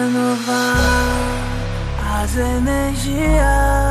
renovar as energias,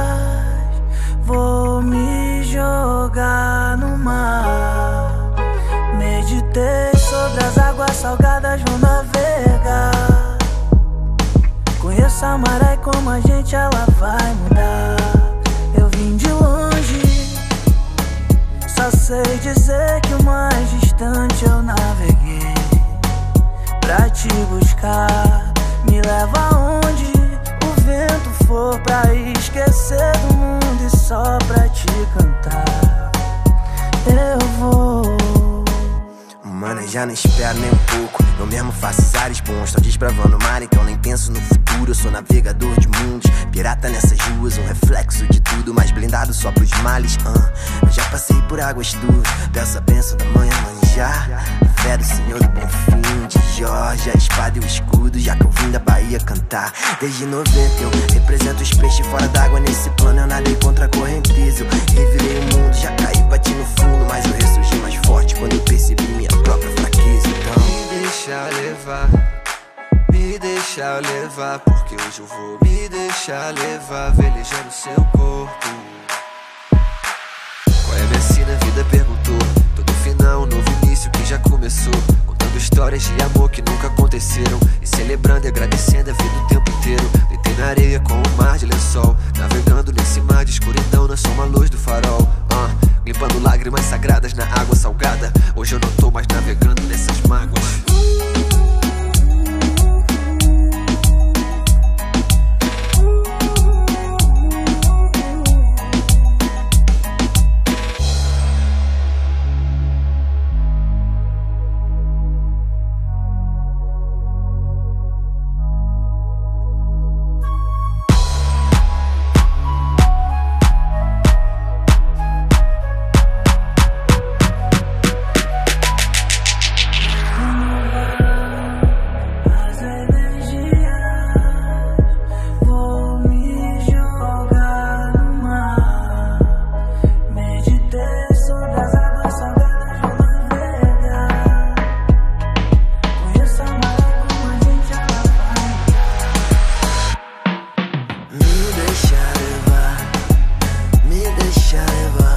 vou me jogar no mar. Meditei sobre as águas salgadas, vou navegar. Conheço a maré e como a gente ela vai mudar. Eu vim de longe, só sei dizer que o mais distante eu naveguei. Pra te buscar, me leva aonde o vento for, pra esquecer do mundo e só pra te cantar. Eu vou. Mano, eu já não espero nem um pouco. Eu mesmo faço os ares bons, tô desbravando o mar, então nem penso no futuro. Eu sou navegador de mundos, pirata nessas ruas, um reflexo de tudo, mas blindado só pros males. Eu já passei por águas duras, peço a bênção da manhã manjar. Fé do Senhor do Bom Fim, de Jorge, a espada e o escudo, já que eu vim da Bahia cantar. Desde 90 eu represento os peixes fora d'água, nesse plano eu nadei contra a correnteza. Eu revirei o mundo, já caí, bati no fundo, mas eu ressurgi mais forte quando eu percebi minha própria fraqueza. Então me deixa levar, me deixa levar, porque hoje eu vou me deixar levar, velejando seu corpo. Qual é a minha sina? A vida perguntou. Todo final, um novo início que já começou, contando histórias de amor que nunca aconteceram, e celebrando e agradecendo a vida o tempo inteiro. Deitei na areia com um mar de lençol, navegando nesse mar de escuridão, não sou uma luz do farol. Limpando lágrimas sagradas na água salgada. Hoje eu não tô mais navegando nessas mágoas. me deixa levar,